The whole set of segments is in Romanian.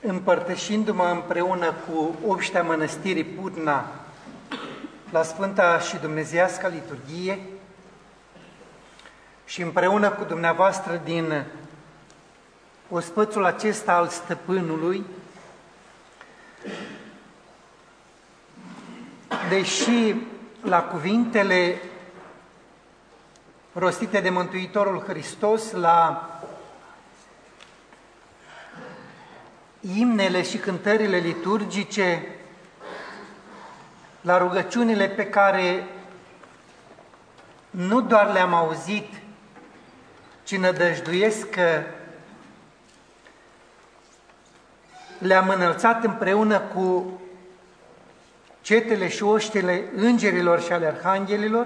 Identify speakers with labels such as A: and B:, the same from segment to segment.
A: împărtășindu-mă împreună cu obștea Mănăstirii Putna la Sfânta și Dumnezeiasca Liturghie și împreună cu dumneavoastră din ospățul acesta al Stăpânului, deși la cuvintele rostite de Mântuitorul Hristos, la imnele și cântările liturgice, la rugăciunile pe care nu doar le-am auzit, ci nădăjduiesc că le-am înălțat împreună cu cetele și oștile îngerilor și ale arhanghelilor,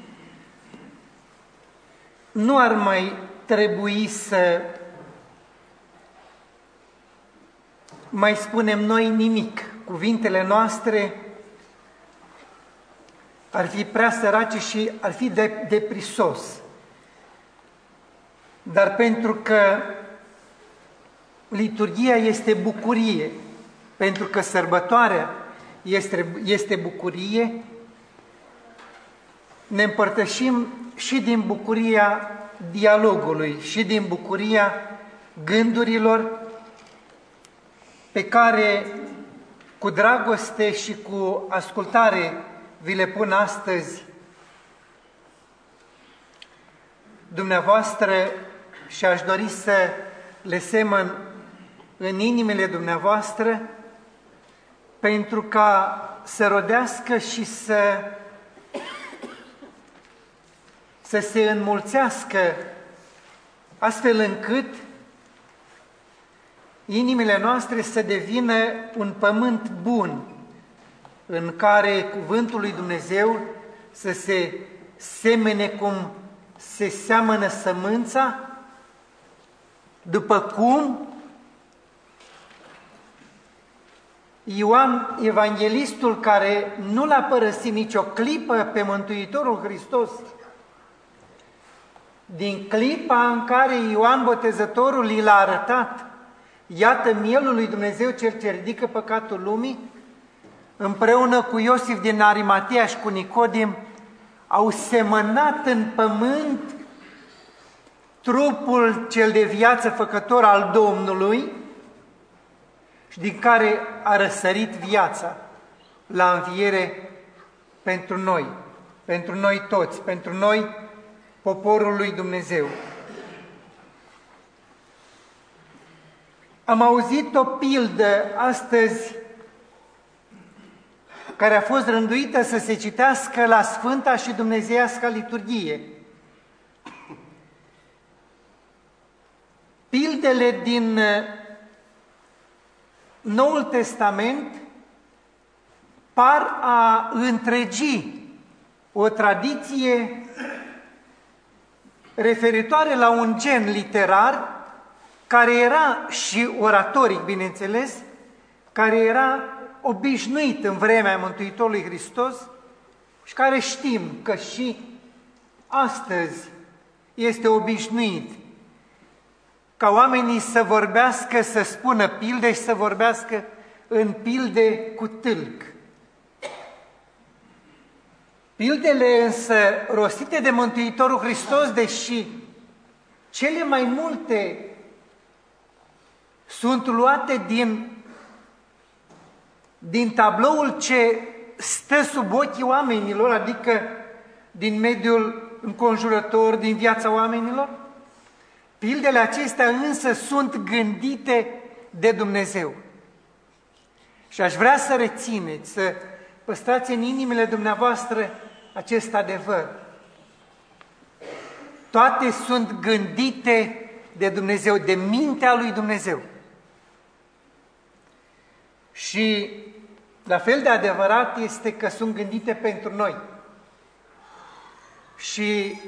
A: nu ar mai trebui să mai spunem noi nimic. Cuvintele noastre ar fi prea sărace și ar fi de prisos. Dar pentru că liturghia este bucurie, pentru că sărbătoarea este bucurie, ne împărtășim și din bucuria dialogului, și din bucuria gândurilor pe care cu dragoste și cu ascultare vi le pun astăzi dumneavoastră și aș dori să le semăn în inimile dumneavoastră pentru ca să rodească și să se înmulțească, astfel încât inimile noastre să devină un pământ bun, în care cuvântul lui Dumnezeu să se semene cum se seamănă sămânța, după cum Ioan Evanghelistul, care nu l-a părăsit nicio clipă pe Mântuitorul Hristos, din clipa în care Ioan Botezătorul i l-a arătat, iată mielul lui Dumnezeu cel ce ridică păcatul lumii, împreună cu Iosif din Arimatea și cu Nicodim, au semănat în pământ trupul cel de viață făcător al Domnului și din care a răsărit viața la înviere pentru noi toți, pentru noi, poporul lui Dumnezeu. Am auzit o pildă astăzi care a fost rânduită să se citească la Sfânta și Dumnezeiasca Liturghie. Pildele din Noul Testament par a întregi o tradiție referitoare la un gen literar care era și oratoric, bineînțeles, care era obișnuit în vremea Mântuitorului Hristos și care știm că și astăzi este obișnuit ca oamenii să vorbească, să spună pilde și să vorbească în pilde cu tâlc. Pildele însă rostite de Mântuitorul Hristos, deși cele mai multe sunt luate din tabloul ce stă sub ochii oamenilor, adică din mediul înconjurător, din viața oamenilor, pildele acestea însă sunt gândite de Dumnezeu. Și aș vrea să rețineți, să păstrați în inimile dumneavoastră acest adevăr. Toate sunt gândite de Dumnezeu, de mintea lui Dumnezeu. Și la fel de adevărat este că sunt gândite pentru noi. Și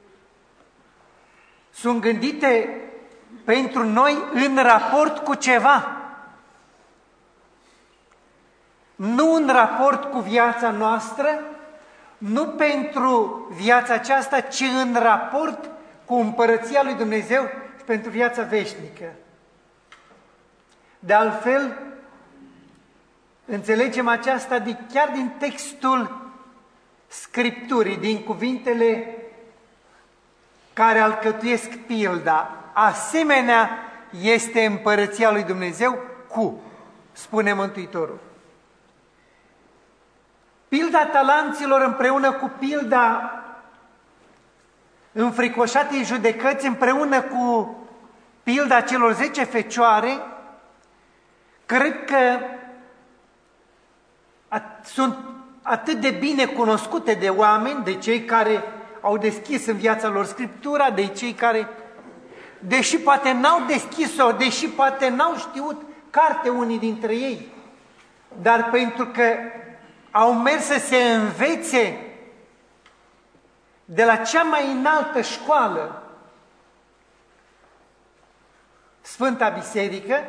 A: sunt gândite pentru noi în raport cu ceva. Nu în raport cu viața noastră, nu pentru viața aceasta, ci în raport cu împărăția lui Dumnezeu și pentru viața veșnică. De altfel, înțelegem aceasta chiar din textul Scripturii, din cuvintele care alcătuiesc pilda. Asemenea este împărăția lui Dumnezeu spune Mântuitorul. Pilda talanților împreună cu pilda înfricoșatei judecăți, împreună cu pilda celor 10 fecioare, cred că sunt atât de bine cunoscute de oameni, de cei care au deschis în viața lor Scriptura, de cei care, deși poate n-au deschis-o, deși poate n-au știut carte unii dintre ei, dar pentru că au mers să se învețe de la cea mai înaltă școală, Sfânta Biserică,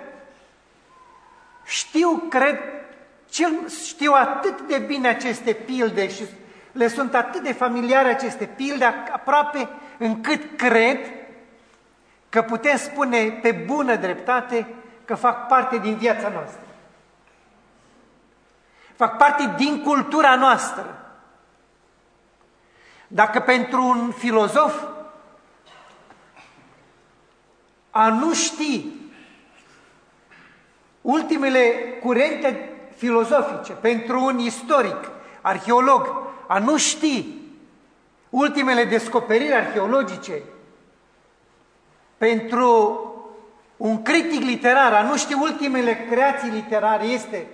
A: știu atât de bine aceste pilde și le sunt atât de familiare aceste pilde, aproape încât cred că putem spune pe bună dreptate că fac parte din viața noastră. Fac parte din cultura noastră. Dacă pentru un filozof a nu ști ultimele curente filozofice, pentru un istoric, arheolog, a nu ști ultimele descoperiri arheologice, pentru un critic literar, a nu ști ultimele creații literare,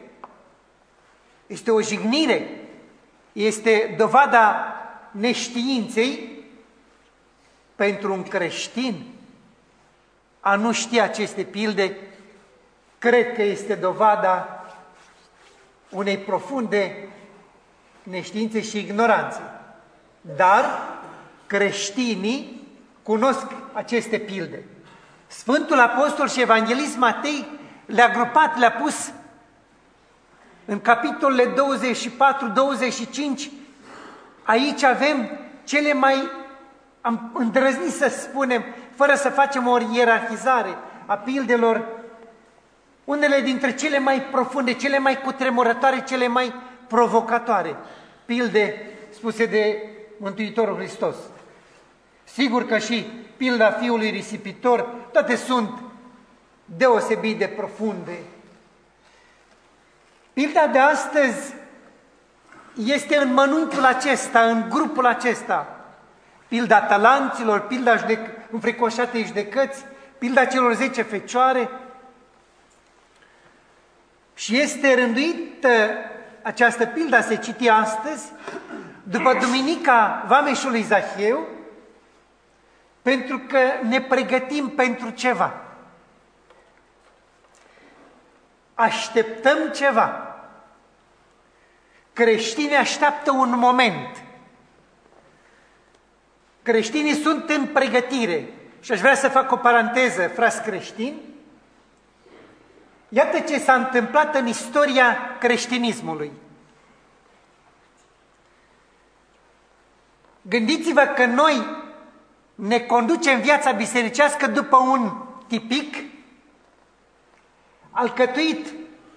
A: este o jignire, este dovada neștiinței. Pentru un creștin a nu ști aceste pilde, cred că este dovada unei profunde neștiințe și ignoranțe. Dar creștinii cunosc aceste pilde. Sfântul Apostol și Evanghelist Matei le-a grupat, le-a pus în capitolele 24-25. Aici avem cele mai, am îndrăznit să spunem, fără să facem o ierarhizare a pildelor, unele dintre cele mai profunde, cele mai cutremurătoare, cele mai provocatoare pilde spuse de Mântuitorul Hristos. Sigur că și pilda fiului risipitor, toate sunt deosebit de profunde. Pilda de astăzi este în mănunchiul acesta, în grupul acesta. Pilda talanților, pilda înfricoșatei judecăți, pilda celor 10 fecioare. Și este rânduită această pildă a se citi astăzi, după Duminica Vameșului Zahieu, pentru că ne pregătim pentru ceva. Așteptăm ceva. Creștinii așteaptă un moment. Creștinii sunt în pregătire. Și aș vrea să fac o paranteză, frați creștini. Iată ce s-a întâmplat în istoria creștinismului. Gândiți-vă că noi ne conducem viața bisericească după un tipic alcătuit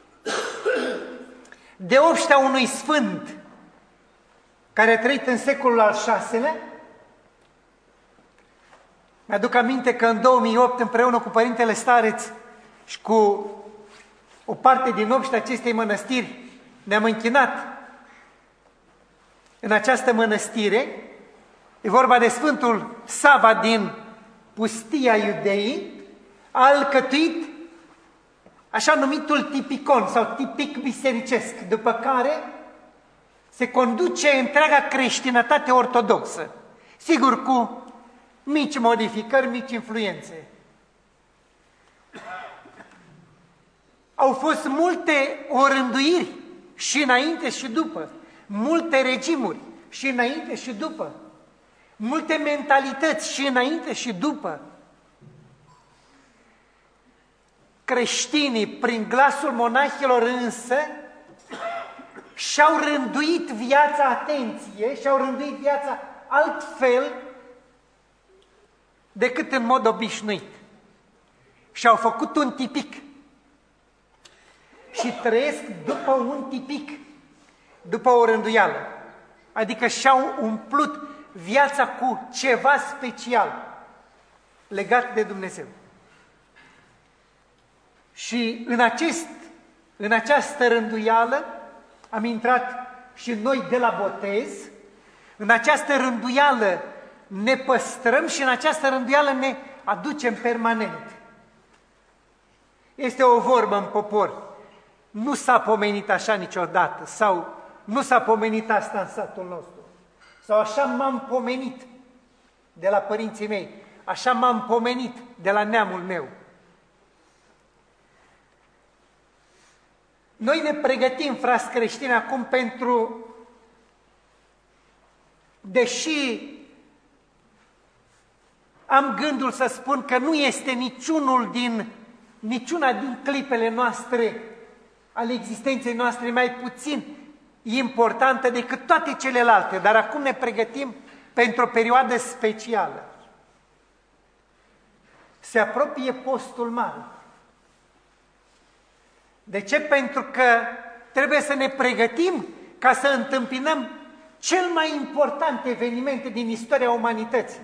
A: de obștea unui sfânt care a trăit în secolul al VI-lea. Mi-aduc aminte că în 2008, împreună cu Părintele Stareț și cu o parte din obștea acestei mănăstiri, ne-am închinat în această mănăstire. E vorba de Sfântul Sava din pustia Iudeii, a alcătuit așa numitul tipicon sau tipic bisericesc, după care se conduce întreaga creștinătate ortodoxă. Sigur, cu mici modificări, mici influențe. Au fost multe orânduiri și înainte și după, multe regimuri și înainte și după, multe mentalități și înainte și după. Creștinii, prin glasul monahilor însă, și-au rânduit viața, atenție, și-au rânduit viața altfel decât în mod obișnuit. Și-au făcut un tipic. și trăiesc după un tipic, după o rânduială. Adică și-au umplut viața cu ceva special legat de Dumnezeu. Și în această rânduială am intrat și noi de la botez, în această rânduială ne păstrăm și în această rânduială ne aducem permanent. Este o vorbă în popor, nu s-a pomenit așa niciodată, sau nu s-a pomenit asta în satul nostru, sau așa m-am pomenit de la părinții mei, așa m-am pomenit de la neamul meu. Noi ne pregătim, frați creștini, acum pentru, deși am gândul să spun că nu este niciuna din clipele noastre, ale existenței noastre, mai puțin importantă decât toate celelalte, dar acum ne pregătim pentru o perioadă specială. Se apropie postul mare. De ce? Pentru că trebuie să ne pregătim ca să întâmpinăm cel mai important eveniment din istoria umanității.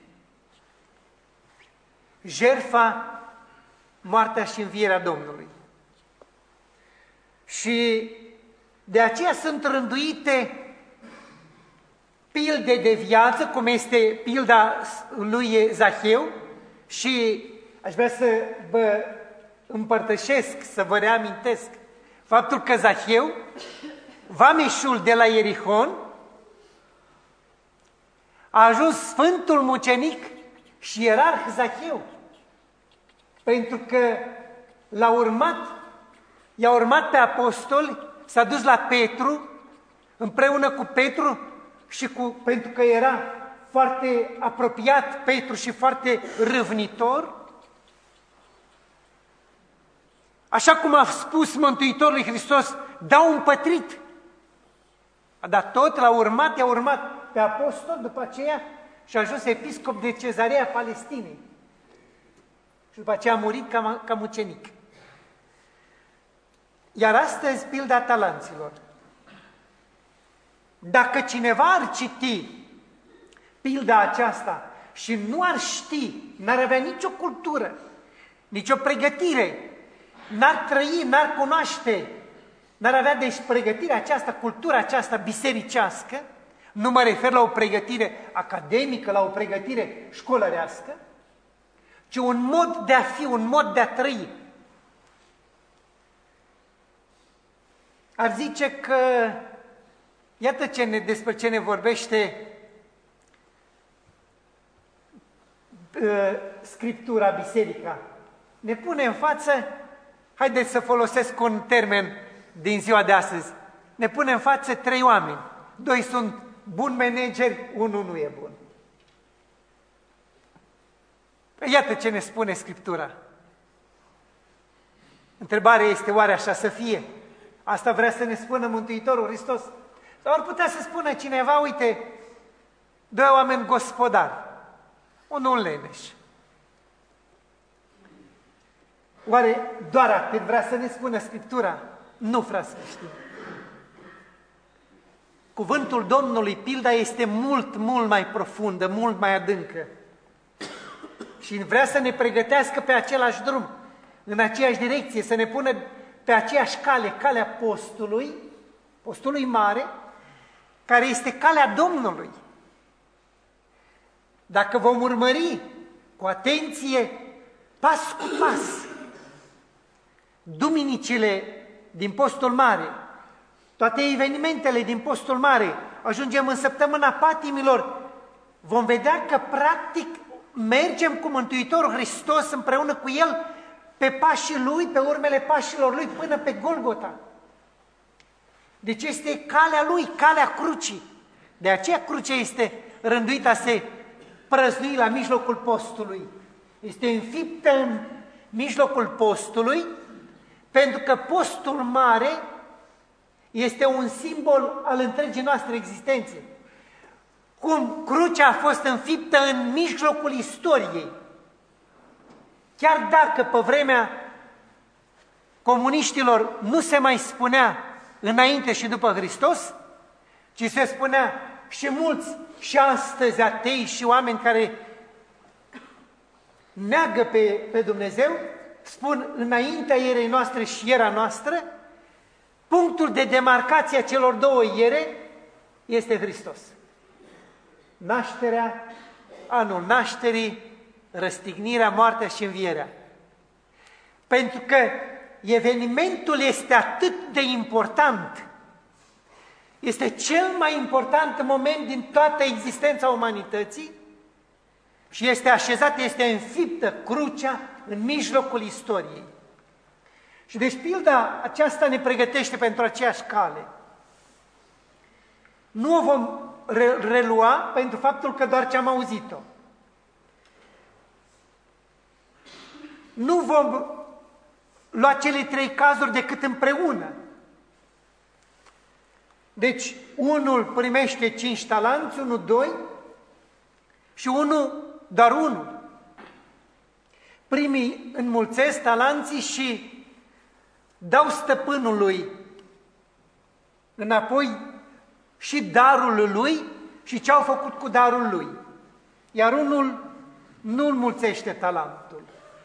A: Jertfa, moartea și învierea Domnului. Și de aceea sunt rânduite pilde de viață, cum este pilda lui Zaheu, și aș vrea să vă împărtășesc, să vă reamintesc faptul că Zaheu, vameșul de la Ierihon, a ajuns sfântul mucenic și ierarh Zaheu, pentru că i-a urmat pe apostoli, s-a dus la Petru, împreună cu Petru și pentru că era foarte apropiat Petru și foarte râvnitor, așa cum a spus Mântuitorul lui Hristos, dau împătrit. Dar tot i-a urmat pe apostol după aceea și a ajuns episcop de Cezarea Palestinei. Și după aceea a murit ca mucenic. Iar astăzi, pilda talanților. Dacă cineva ar citi pilda aceasta și nu ar ști, n-ar avea nicio cultură, nicio pregătire, n-ar trăi, n-ar cunoaște, n-ar avea deci pregătirea aceasta, cultura aceasta bisericească, nu mă refer la o pregătire academică, la o pregătire școlărească, ci un mod de a fi, un mod de a trăi. Ar zice că, iată despre ce ne vorbește Scriptura, Biserica. Ne pune în față, haideți să folosesc un termen din ziua de astăzi, ne pune în față 3 oameni. 2 sunt buni manageri, 1 nu e bun. Iată ce ne spune Scriptura. Întrebarea este, oare așa să fie? Asta vrea să ne spună Mântuitorul Hristos? Sau ar putea să spună cineva, uite, 2 oameni gospodari, unul leneș. Oare doar atât vrea să ne spună Scriptura? Nu, frați creștini. Cuvântul Domnului, pilda este mult, mult mai profundă, mult mai adâncă. Și vrea să ne pregătească pe același drum, în aceeași direcție, să ne pună pe aceeași cale, calea postului mare, care este calea Domnului. Dacă vom urmări cu atenție, pas cu pas, duminicile din postul mare, toate evenimentele din postul mare, ajungem în săptămâna patimilor, vom vedea că practic mergem cu Mântuitorul Hristos împreună cu El pe pașii Lui, pe urmele pașilor Lui până pe Golgota. Deci este calea Lui, calea crucii. De aceea crucea este rânduită a se prăznui la mijlocul postului. Este înfiptă în mijlocul postului, pentru că postul mare este un simbol al întregii noastre existențe. Cum crucea a fost înfiptă în mijlocul istoriei. Chiar dacă pe vremea comuniștilor nu se mai spunea înainte și după Hristos, ci se spunea și mulți și astăzi atei și oameni care neagă pe Dumnezeu, spun înaintea ierei noastre și iera noastră, punctul de demarcație a celor două iere este Hristos. Nașterea, anul nașterii, răstignirea, moartea și învierea. Pentru că evenimentul este atât de important, este cel mai important moment din toată existența umanității și este așezată, este înfiptă crucea în mijlocul istoriei. Și deci pilda aceasta ne pregătește pentru aceeași cale. Nu o vom relua pentru faptul că doar ce am auzit-o. Nu vom lua cele trei cazuri decât împreună. Deci, unul primește 5 talanți, unul 2 și unul doar unul. Primii înmulțesc talanții și dau stăpânului înapoi și darul lui și ce au făcut cu darul lui. Iar unul nu înmulțește talentul.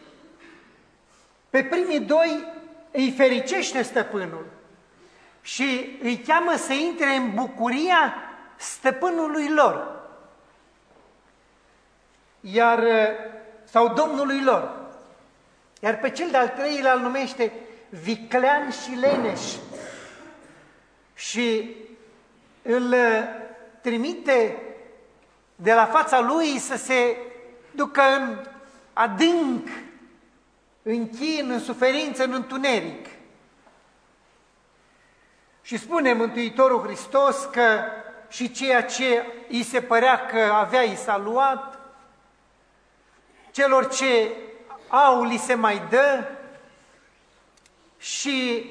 A: Pe primii doi îi fericește stăpânul și îi cheamă să intre în bucuria stăpânului lor, sau domnului lor. Iar pe cel de-al treilea îl numește viclean și leneș și îl trimite de la fața lui să se ducă în adânc, în chin, în suferință, în întuneric. Și spune Mântuitorul Hristos că și ceea ce îi se părea că avea i s-a luat, celor ce au li se mai dă și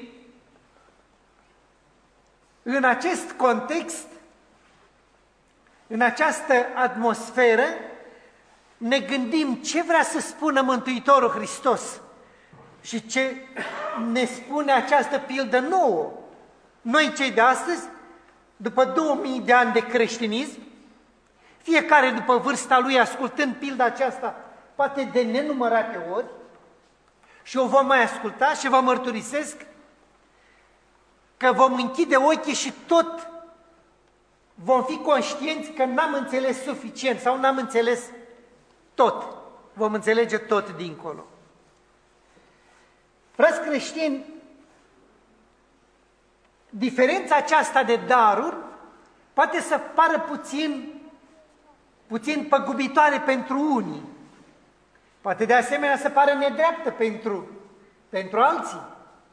A: în acest context, în această atmosferă, ne gândim ce vrea să spună Mântuitorul Hristos și ce ne spune această pildă nouă. Noi cei de astăzi, după 2000 de ani de creștinism, fiecare după vârsta lui ascultând pilda aceasta, poate de nenumărate ori, și o vom mai asculta și vă mărturisesc că vom închide ochii și tot vom fi conștienți că n-am înțeles suficient sau n-am înțeles tot. Vom înțelege tot dincolo. Frați creștini, diferența aceasta de daruri poate să pară puțin păgubitoare pentru unii. Poate de asemenea să pară nedreaptă pentru alții.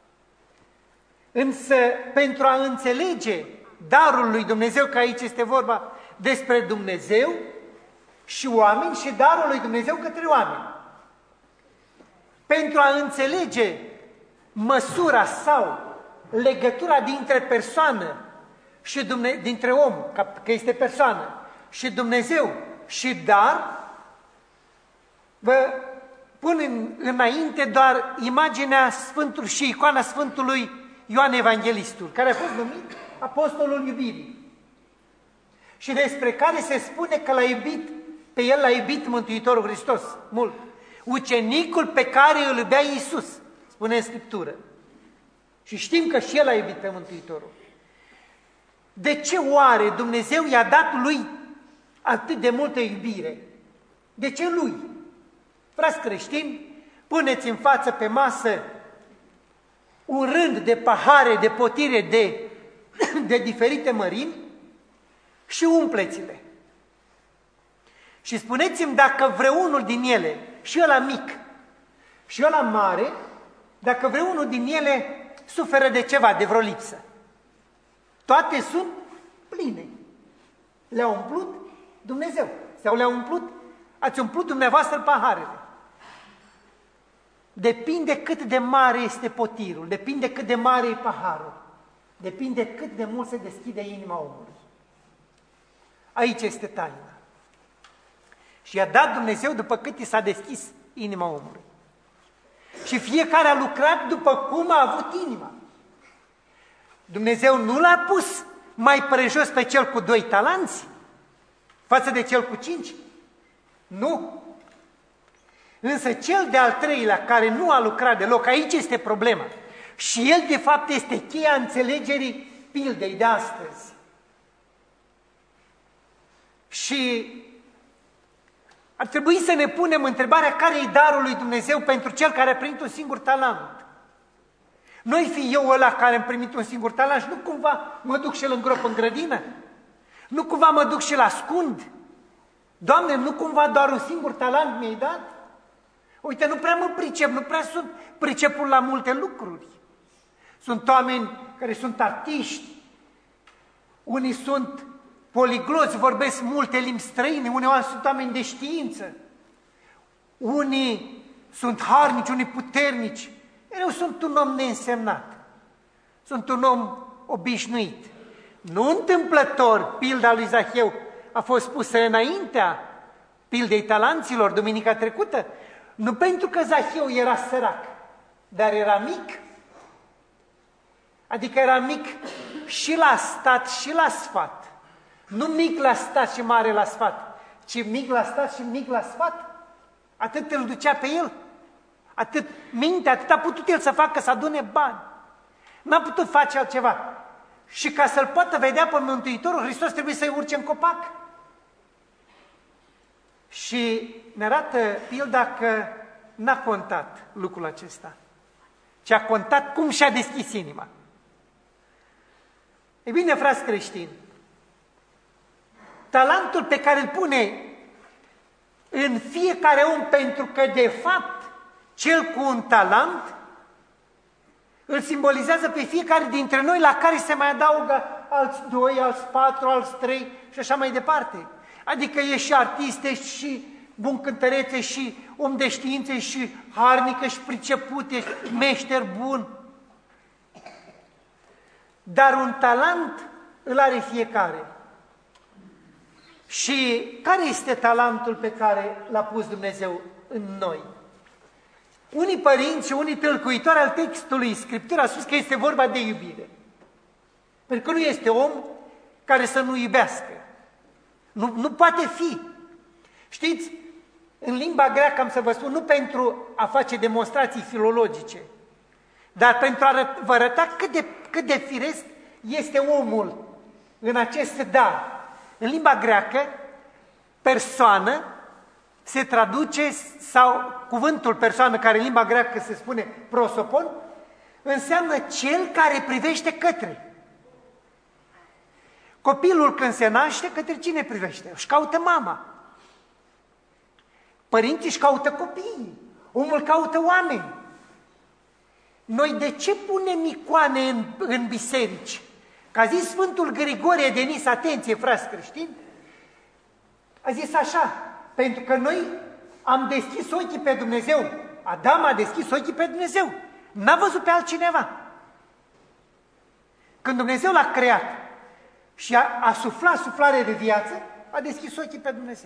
A: Însă, pentru a înțelege darul lui Dumnezeu, că aici este vorba despre Dumnezeu și oameni și darul lui Dumnezeu către oameni. Pentru a înțelege măsura sau legătura dintre persoană și dintre om, că este persoană, și Dumnezeu și dar, vă pun înainte doar imaginea Sfântului și icoana Sfântului Ioan Evanghelistul, care a fost numit Apostolul Iubirii și despre care se spune că pe el l-a iubit Mântuitorul Hristos mult. Ucenicul pe care îl iubea Iisus, spune în Scriptură. Și știm că și el a iubit pe Mântuitorul. De ce oare Dumnezeu i-a dat lui atât de multă iubire? De ce lui? Frați creștini, puneți în față pe masă un rând de pahare, de potire de diferite mărimi și umpleți-le. Și spuneți-mi dacă vreunul din ele, și ăla mic și ăla mare, dacă vreunul din ele suferă de ceva, de vreo lipsă. Toate sunt pline. Le-a umplut Dumnezeu. Sau ați umplut dumneavoastră paharele. Depinde cât de mare este potirul, depinde cât de mare e paharul, depinde cât de mult se deschide inima omului. Aici este taina. Și i-a dat Dumnezeu după cât i s-a deschis inima omului. Și și fiecare a lucrat după cum a avut inima. Dumnezeu nu l-a pus mai prejos pe cel cu 2 talanți față de cel cu 5. Nu. Însă cel de-al 3-lea care nu a lucrat deloc, aici este problema. Și el de fapt este cheia înțelegerii pildei de astăzi. Și ar trebui să ne punem întrebarea care e darul lui Dumnezeu pentru cel care a primit un singur talent. Nu-i fi eu ăla care am primit un singur talent și nu cumva mă duc și-l îngrop în grădină? Nu cumva mă duc și-l ascund? Doamne, nu cumva doar un singur talent mi-ai dat? Uite, nu prea mă pricep, nu prea sunt pricepul la multe lucruri. Sunt oameni care sunt artiști, unii sunt poligloți, vorbesc multe limbi străine, unii sunt oameni de știință, unii sunt harnici, unii puternici. Eu sunt un om neînsemnat, sunt un om obișnuit. Nu întâmplător, pilda lui Zaheu a fost pusă înaintea pildei talanților duminica trecută, nu pentru că Zaheu era sărac, dar era mic. Adică era mic și la stat și la sfat. Nu mic la stat și mare la sfat, ci mic la stat și mic la sfat. Atât îl ducea pe el. Atât a putut el să facă, să adune bani. N-a putut face altceva. Și ca să-L poată vedea pe Mântuitorul Hristos, trebuie să-i urce în copac. Și ne arată pilda că n-a contat lucrul acesta, ci a contat cum și-a deschis inima. E bine, frați creștini, talentul pe care îl pune în fiecare om, pentru că de fapt cel cu un talent îl simbolizează pe fiecare dintre noi, la care se mai adaugă alți 2, alți 4, alți 3 și așa mai departe. Adică ești și artist, ești și bun cântăreț, ești și om de știință, ești și harnic, ești priceput, ești meșter bun. Dar un talent îl are fiecare. Și care este talentul pe care l-a pus Dumnezeu în noi? Unii părinți și unii tâlcuitori al textului Scriptură au spus că este vorba de iubire. Pentru că nu este om care să nu iubească. Nu poate fi. Știți, în limba greacă, am să vă spun, nu pentru a face demonstrații filologice, dar pentru a vă arăta cât de firesc este omul în acest dar. În limba greacă, persoană se traduce, sau cuvântul persoană, care în limba greacă se spune prosopon, înseamnă cel care privește către. Copilul când se naște, către cine privește? Își caută mama. Părinții își caută copiii. Omul caută oameni. Noi de ce punem icoane în biserici? Că a zis Sfântul Grigorie de Nis, atenție, frați creștini, a zis așa, pentru că noi am deschis ochii pe Dumnezeu. Adam a deschis ochii pe Dumnezeu. N-a văzut pe altcineva. Când Dumnezeu l-a creat și a suflat suflare de viață, a deschis ochii pe Dumnezeu.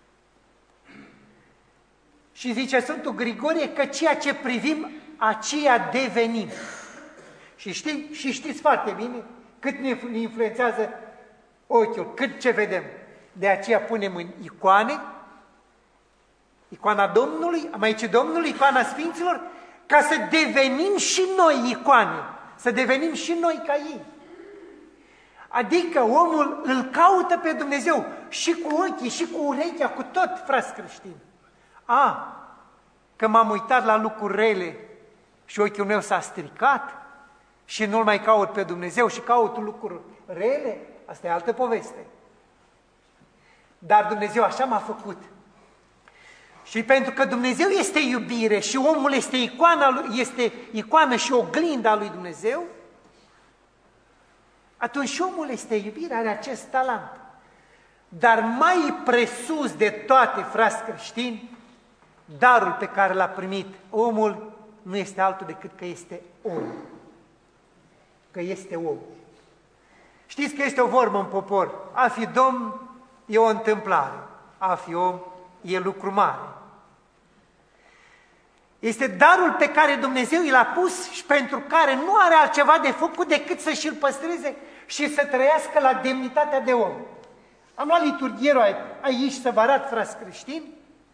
A: Și zice Sfântul Grigorie că ceea ce privim, aceea devenim. Și știți foarte bine cât ne influențează ochiul, cât ce vedem. De aceea punem în icoane, icoana Domnului, a Maicii Domnului, icoana Sfinților, ca să devenim și noi icoane, să devenim și noi ca ei. Adică omul îl caută pe Dumnezeu și cu ochii, și cu urechea, cu tot, frați creștini. Că m-am uitat la lucruri rele și ochiul meu s-a stricat și nu-L mai caut pe Dumnezeu și caut lucruri rele, asta e altă poveste. Dar Dumnezeu așa m-a făcut. Și pentru că Dumnezeu este iubire și omul este icoană și oglinda lui Dumnezeu, atunci și omul este iubire, are acest talent. Dar mai presus de toate, frați creștini, darul pe care l-a primit omul nu este altul decât că este om. Că este om. Știți că este o vorbă în popor, a fi domn e o întâmplare, a fi om e lucru mare. Este darul pe care Dumnezeu l-a pus și pentru care nu are altceva de făcut decât să și-l păstreze și să trăiască la demnitatea de om. Am luat liturghierul aici să vă arăt, frați creștini,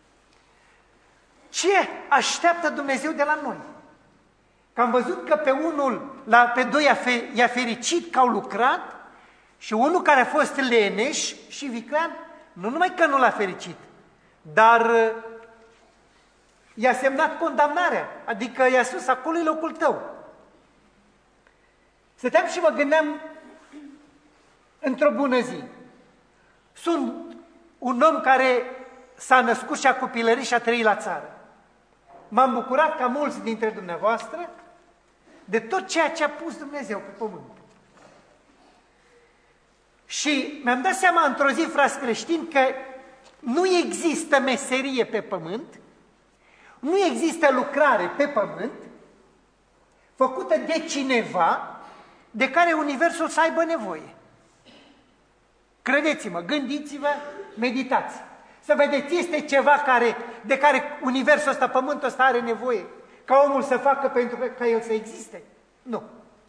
A: ce așteaptă Dumnezeu de la noi. Că am văzut că pe doi i-a fericit că au lucrat și unul care a fost leneș și viclean, nu numai că nu l-a fericit, dar i-a semnat condamnarea, adică i-a spus, acolo e locul tău. Stăteam și mă gândeam într-o bună zi. Sunt un om care s-a născut și a copilărit și a trăit la țară. M-am bucurat ca mulți dintre dumneavoastră de tot ceea ce a pus Dumnezeu pe pământ. Și mi-am dat seama într-o zi, frați creștini, că nu există meserie pe pământ, nu există lucrare pe pământ făcută de cineva de care universul să aibă nevoie. Credeți-mă, gândiți-vă, meditați. Să vedeți, este ceva de care universul ăsta, pământul ăsta are nevoie ca omul să facă pentru ca el să existe? Nu.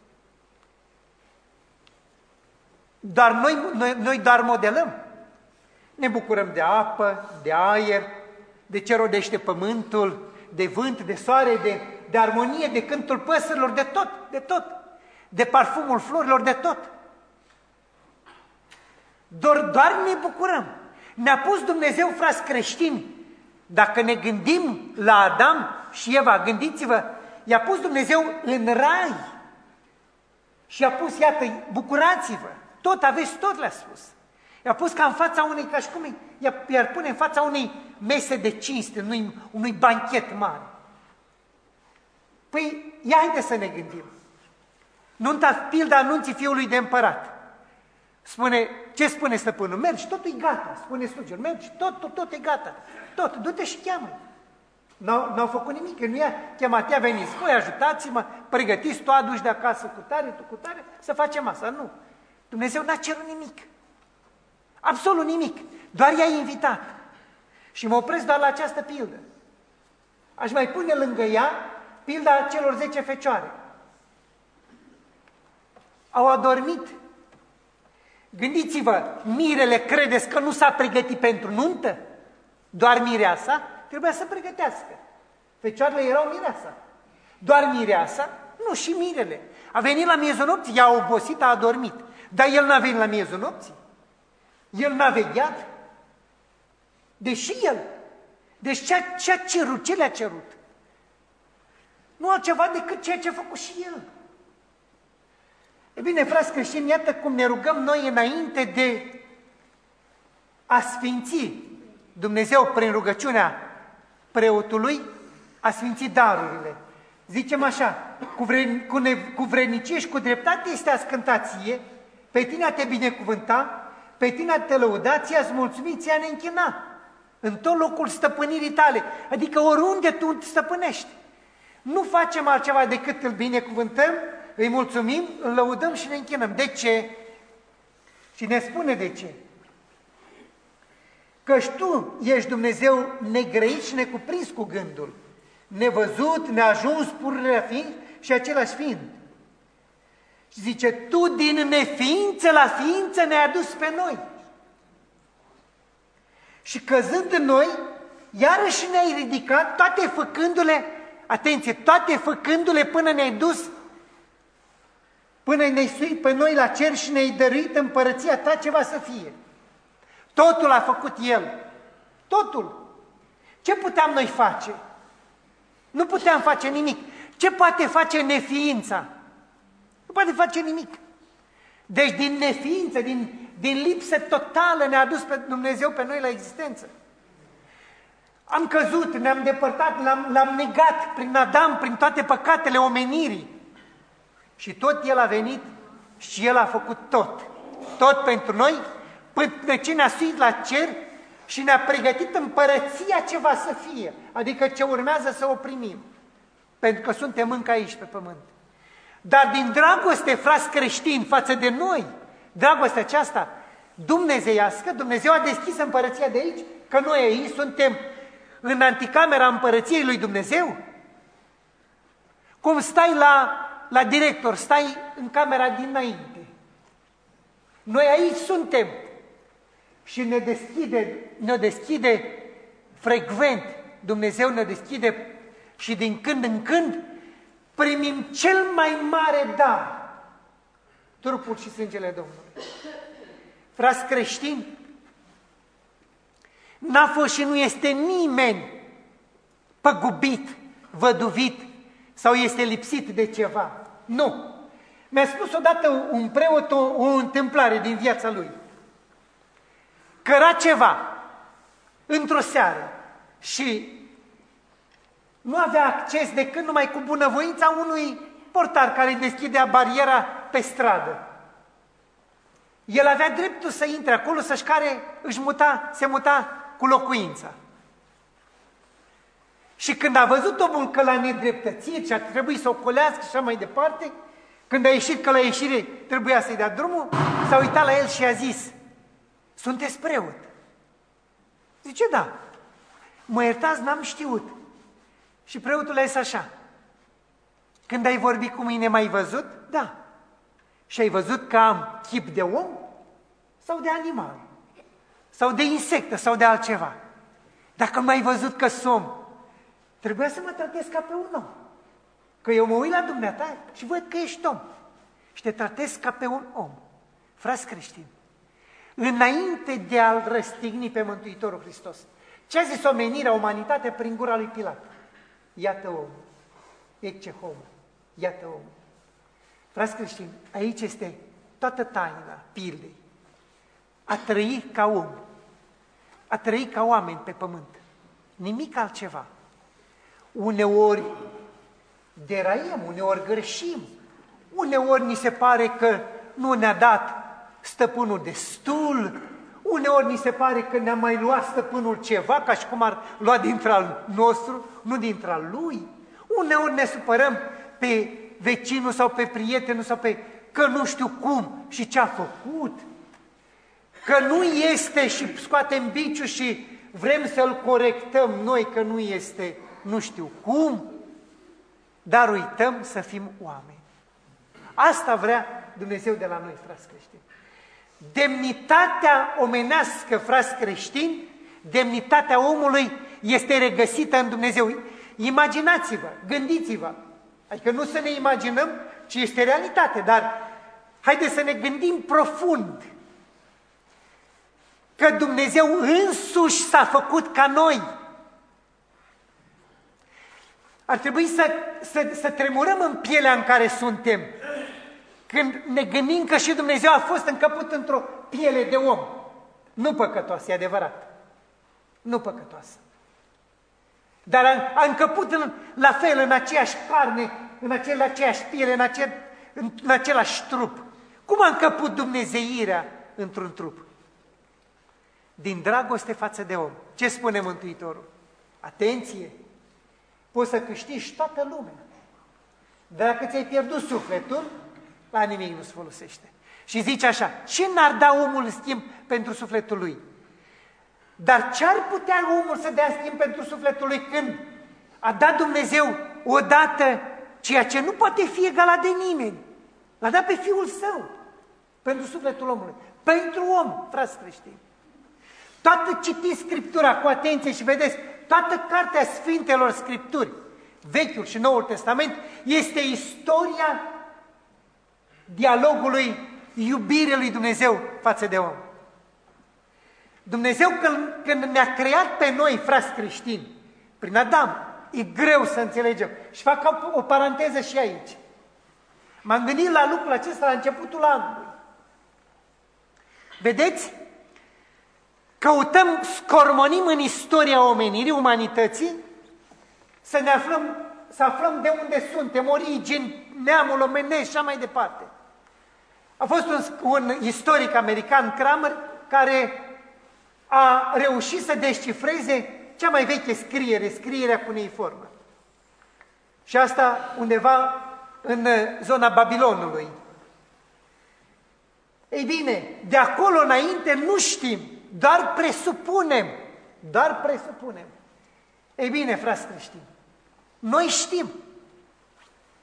A: Dar noi doar modelăm. Ne bucurăm de apă, de aer, de ce rodește pământul, de vânt, de soare, de armonie, de cântul păsărilor, de tot, de parfumul florilor, de tot. Doar ne bucurăm. Ne-a pus Dumnezeu, frați creștini, dacă ne gândim la Adam și Eva, gândiți-vă, i-a pus Dumnezeu în rai și i-a pus, iată, bucurați-vă, aveți tot, le-a spus. I-a pus ca în fața unei, ca și cum i-ar pune în fața unei mese de cinste, unui banchet mare. Păi, ia haide să ne gândim. Pilda anunții fiului de împărat. Ce spune stăpânul? Mergi, totul e gata, spune slugerul, mergi, tot e gata, du-te și cheamă. N-au făcut nimic, nu i-a chemat, i-a venit, voi ajutați-mă, pregătiți, tu aduci de acasă cu tare, să facem asta. Nu, Dumnezeu n-a cerut nimic, absolut nimic, doar i-a invitat. Și mă opresc doar la această pildă. Aș mai pune lângă ea pilda celor 10 fecioare. Au adormit. Gândiți-vă, mirele credeți că nu s-a pregătit pentru nuntă? Doar mireasa trebuia să pregătească. Fecioarele erau mireasa. Doar mireasa? Nu, și mirele. A venit la miezul nopții, i-a obosit, a adormit. Dar el n-a venit la miezul nopții. El n-a vegheat. Deși el. Deci ce a cerut? Ce le-a cerut? Nu altceva decât ceea ce a făcut și el. E bine, frați creștini, iată cum ne rugăm noi înainte de a sfinți Dumnezeu prin rugăciunea preotului, a sfinți darurile. Zicem așa, cu vrednicie și cu dreptate este a scânta ție, pe tine a te binecuvânta, pe tine a te lăuda, ți-a-ți mulțumit, ți-a ne închina, în tot locul stăpânirii tale, adică oriunde tu stăpânești. Nu facem altceva decât îl binecuvântăm, îi mulțumim, îl lăudăm și ne închinăm. De ce? Și ne spune de ce. Căci tu ești Dumnezeu negrăit și necuprins cu gândul, nevăzut, neajuns, pururea fiind și același fiind. Și zice, tu din neființă la ființă ne-ai adus pe noi. Și căzând în noi, iarăși ne-ai ridicat, toate făcându-le, atenție, toate făcându-le până ne-ai dus, până ne-ai suit pe noi la cer și ne-ai dăruit împărăția ta ce va să fie. Totul a făcut El. Totul. Ce puteam noi face? Nu puteam face nimic. Ce poate face neființa? Nu poate face nimic. Deci din neființă, din lipsă totală ne-a adus pe Dumnezeu pe noi la existență. Am căzut, ne-am depărtat, l-am negat prin Adam, prin toate păcatele omenirii. Și tot El a venit și El a făcut tot. Tot pentru noi, până ce ne-a suit la cer și ne-a pregătit împărăția ce va să fie, adică ce urmează să o primim, pentru că suntem încă aici pe pământ. Dar din dragoste, frați creștini, față de noi, dragostea aceasta dumnezeiască, Dumnezeu a deschis împărăția de aici, că noi aici suntem în anticamera împărăției lui Dumnezeu, Cum stai la director, stai în camera dinainte. Noi aici suntem și ne deschide frecvent, Dumnezeu ne deschide și din când în când primim cel mai mare dar, trupul și sângele Domnului. Frați creștini, n-a fost și nu este nimeni păgubit, văduvit sau este lipsit de ceva. Nu. Mi-a spus odată un preot o întâmplare din viața lui. Căra ceva într-o seară și nu avea acces decât numai cu bunăvoința unui portar care îi deschidea bariera pe stradă. El avea dreptul să intre acolo, să-și care se muta cu locuința. Și când a văzut omul că l-a nedreptățit și a trebuit să o colească și așa mai departe, când a ieșit, că la ieșire trebuia să-i dea drumul, s-a uitat la el și a zis: sunteți preot? Zice: da. Mă iertați, n-am știut. Și preotul a zis așa: când ai vorbit cu mine, m-ai văzut? Da. Și ai văzut că am chip de om sau de animal? Sau de insectă sau de altceva? Dacă m-ai văzut că sunt, trebuia să mă tratez ca pe un om. Că eu mă uit la dumneata și văd că ești om. Și te tratez ca pe un om. Frați creștini, înainte de a-L răstigni pe Mântuitorul Hristos, ce a zis omenirea, umanitatea prin gura lui Pilat? Iată omul, ecce homo, iată omul. Frați creștini, aici este toată taina pildei. A trăi ca om, a trăi ca oameni pe pământ, nimic altceva. Uneori deraiem, uneori greșim, uneori ni se pare că nu ne-a dat stăpânul destul, uneori ni se pare că ne-a mai luat stăpânul ceva, ca și cum ar lua dintre-al nostru, nu dintre-al lui. Uneori ne supărăm pe vecinul sau pe prietenul sau pe că nu știu cum și ce-a făcut, că nu este și scoatem biciul și vrem să-l corectăm noi că nu este nu știu cum, dar uităm să fim oameni. Asta vrea Dumnezeu de la noi, frați creștini. Demnitatea omenească, frați creștini, demnitatea omului este regăsită în Dumnezeu. Imaginați-vă, gândiți-vă, adică nu să ne imaginăm, ci este realitate, dar haideți să ne gândim profund că Dumnezeu însuși s-a făcut ca noi. Ar trebui să tremurăm în pielea în care suntem când ne gândim că și Dumnezeu a fost încăput într-o piele de om. Nu păcătoasă, e adevărat. Nu păcătoasă. Dar a încăput la fel, în aceeași carne, în aceeași piele, în același trup. Cum a încăput dumnezeirea într-un trup? Din dragoste față de om. Ce spune Mântuitorul? Atenție! Poți să câștigi toată lumea. Dar dacă ți-ai pierdut sufletul, la nimic nu se folosește. Și zice așa: ce n-ar da omul în schimb pentru sufletul lui? Dar ce-ar putea omul să dea schimb pentru sufletul lui când a dat Dumnezeu odată ceea ce nu poate fi egalat de nimeni? L-a dat pe Fiul Său pentru sufletul omului. Pentru om, frați creștini. Toată citiți Scriptura cu atenție și vedeți, toată cartea Sfintelor Scripturi, Vechiul și Noul Testament, este istoria dialogului, iubirii lui Dumnezeu față de om. Dumnezeu când ne-a creat pe noi, frați creștini, prin Adam, e greu să înțelegem. Și fac o paranteză și aici. M-am gândit la lucrul acesta la începutul anului. Vedeți? Căutăm, scormonim în istoria omenirii, umanității, să aflăm de unde suntem, origini, neamul omenesc și așa mai departe. A fost un istoric american, Kramer, care a reușit să descifreze cea mai veche scrierea cuneiformă. Și asta undeva în zona Babilonului. Ei bine, de acolo înainte nu știm, doar presupunem. Doar presupunem. Ei bine, frați creștini, noi știm.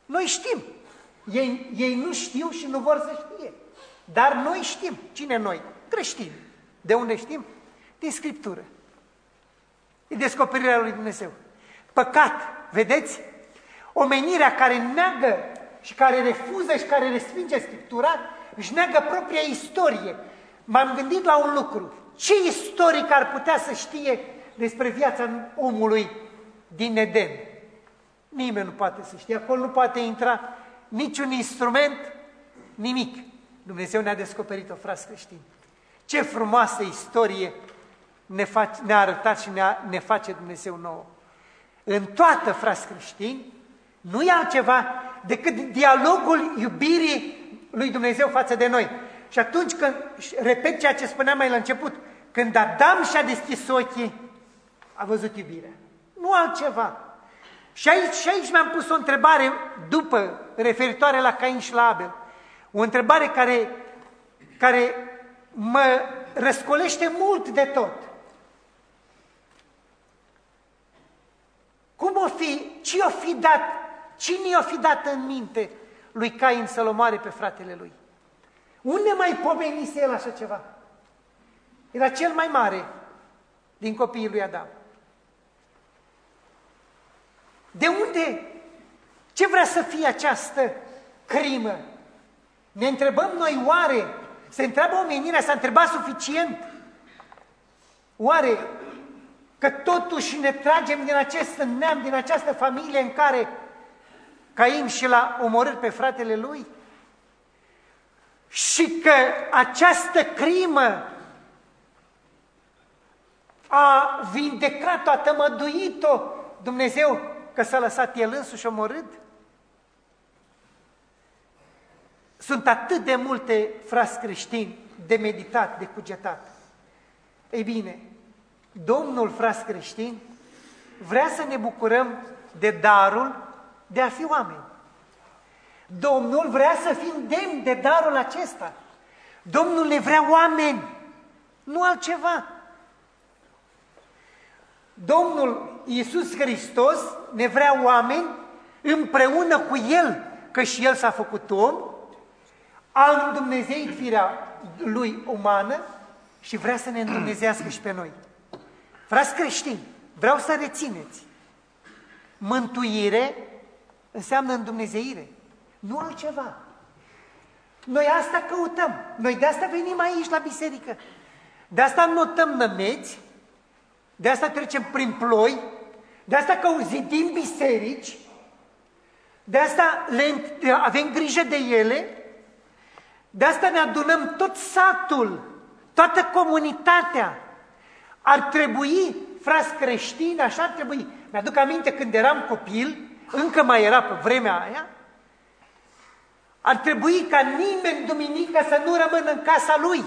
A: Noi știm. Ei nu știu și nu vor să știe. Dar noi știm. Cine noi? Creștini. De unde știm? Din Scriptură. E descoperirea lui Dumnezeu. Păcat, vedeți? Omenirea care neagă și care refuză și care respinge Scriptura, își neagă propria istorie. M-am gândit la un lucru. Ce istoric ar putea să știe despre viața omului din Eden? Nimeni nu poate să știe. Acolo nu poate intra niciun instrument, nimic. Dumnezeu ne-a descoperit-o, frați creștini. Ce frumoasă istorie ne-a arătat și ne face Dumnezeu nouă. În toată, frați creștini, nu e altceva decât dialogul iubirii lui Dumnezeu față de noi. Și atunci când, repet ceea ce spuneam mai la început, când Adam și-a deschis ochii, a văzut iubirea. Nu altceva. Și aici mi-am pus o întrebare după, referitoare la Cain și la Abel. O întrebare care mă răscolește mult de tot. Cine i-o fi dat în minte lui Cain să-l omoare pe fratele lui? Unde mai pomenise el așa ceva? Era cel mai mare din copiii lui Adam. De unde? Ce vrea să fie această crimă? Ne întrebăm noi oare? Se întreabă omenirea, s-a întrebat suficient? Oare că totuși ne tragem din acest neam, din această familie în care Cain și l-a omorât pe fratele lui? Și că această crimă a vindecat-o, a tămăduit-o Dumnezeu că s-a lăsat el însuși omorât? Sunt atât de multe, frați creștini, de meditat, de cugetat. Ei bine, Domnul, frați creștini, vrea să ne bucurăm de darul de a fi oameni. Domnul vrea să fim demni de darul acesta. Domnul ne vrea oameni, nu altceva. Domnul Iisus Hristos ne vrea oameni împreună cu El, că și El s-a făcut om, a îndumnezeit firea Lui umană și vrea să ne îndumnezească și pe noi. Frați creștini, vreau să rețineți, mântuire înseamnă îndumnezeire, nu altceva. Noi asta căutăm, noi de asta venim aici la biserică, de asta notăm nămeți, de asta trecem prin ploi, de asta zidim biserici, de asta avem grijă de ele, de asta ne adunăm tot satul, toată comunitatea. Ar trebui, frați creștini, așa ar trebui. Mi-aduc aminte când eram copil, încă mai era pe vremea aia, ar trebui ca nimeni duminică să nu rămână în casa lui.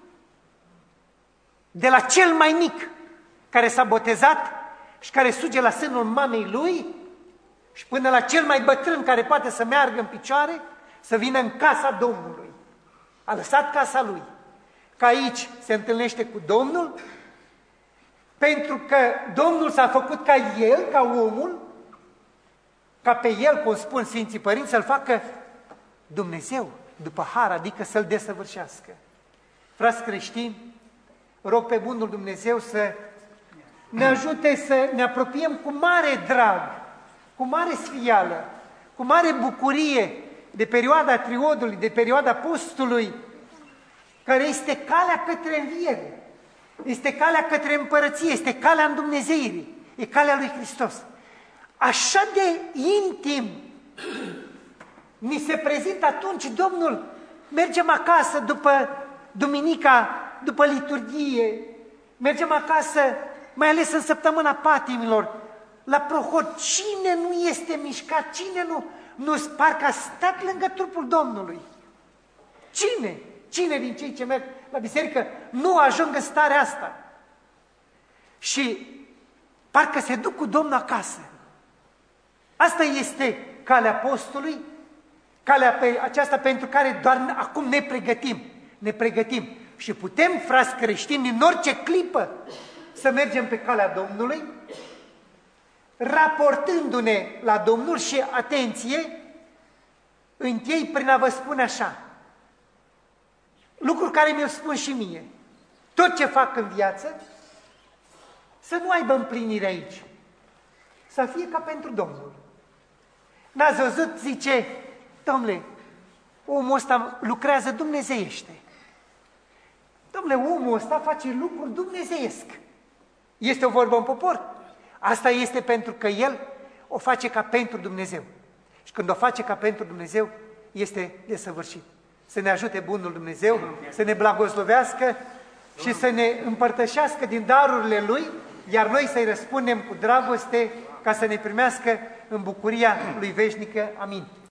A: De la cel mai mic care s-a botezat și care suge la sânul mamei lui și până la cel mai bătrân care poate să meargă în picioare, să vină în casa Domnului. A lăsat casa lui, că aici se întâlnește cu Domnul, pentru că Domnul s-a făcut ca El, ca omul, ca pe El, cum spun Sfinții Părinți, să-L facă Dumnezeu, după har, adică să-L desăvârșească. Frați creștini, rog pe bunul Dumnezeu să ne ajute să ne apropiem cu mare drag, cu mare sfială, cu mare bucurie de perioada triodului, de perioada postului, care este calea către înviere, este calea către împărăție, este calea îndumnezeirii, e calea lui Hristos. Așa de intim ni se prezintă atunci Domnul, mergem acasă după duminica, după liturghie, mergem acasă, mai ales în săptămâna patimilor, la prohor. Cine nu este mișcat, cine nu parcă a stat lângă trupul Domnului? Cine? Cine din cei ce merg la biserică nu ajung în starea asta? Și parcă se duc cu Domnul acasă. Asta este calea postului, calea aceasta pentru care doar acum ne pregătim. Și putem, frați creștini, în orice clipă să mergem pe calea Domnului, raportându-ne la Domnul și, atenție, închei prin a vă spune așa, lucruri care mi-o spun și mie. Tot ce fac în viață, să nu aibă împlinire aici. Să fie ca pentru Domnul. N-ați văzut, zice, domnule, omul ăsta lucrează dumnezeiește. Domnule, omul ăsta face lucruri dumnezeiesc. Este o vorbă în popor. Asta este pentru că el o face ca pentru Dumnezeu. Și când o face ca pentru Dumnezeu, este desăvârșit. Să ne ajute bunul Dumnezeu, să ne blagoslovească și să ne împărtășească din darurile Lui, iar noi să-i răspundem cu dragoste ca să ne primească în bucuria Lui veșnică. Amin.